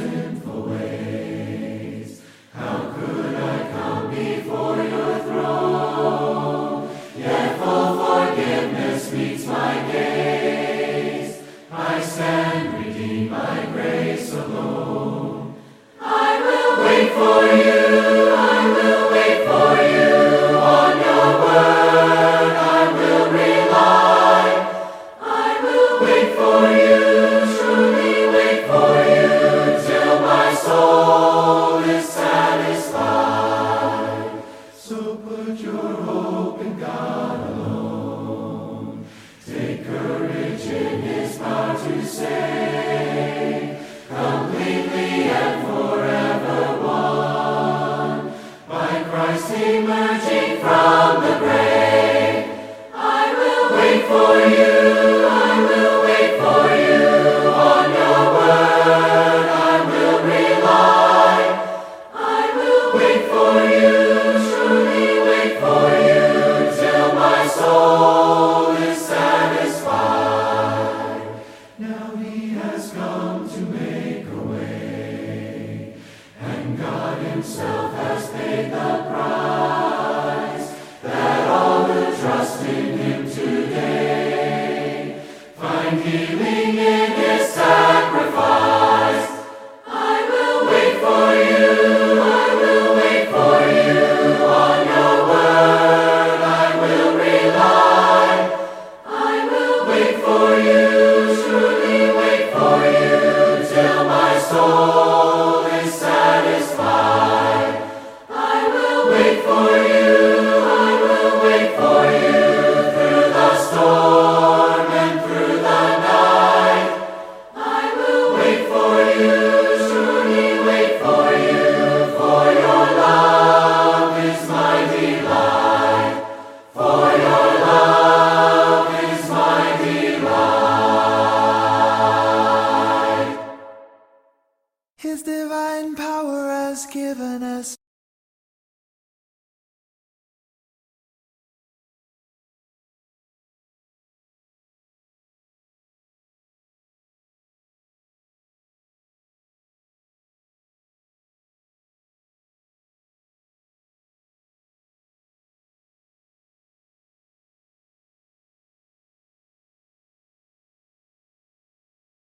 sinful ways. How could I come before your throne? Yet full forgiveness meets my gaze. I stand redeemed by grace alone. I will wait for you, I will wait for you. On your word I will rely. I will wait for you, truly wait for you, till my soul is satisfied. So put your hope in God alone. Take courage in His power to save, completely and forever won, by Christ emerging from the grave. I will wait for you, I will wait for you. On your word I will rely. I will wait for you, truly wait for you, till my soul is satisfied. Now He has come to make a way, and God Himself has paid the price, that all who trust in Him today find healing in His sacrifice. I will wait for you, I will wait for you. On your word I will rely. I will wait for you, truly wait for you, till my soul is satisfied. I will wait for you, I will wait for you, through the storm and through the night. I will wait for you, truly wait for you, for your love is my delight. For your love is my delight. His divine power has given us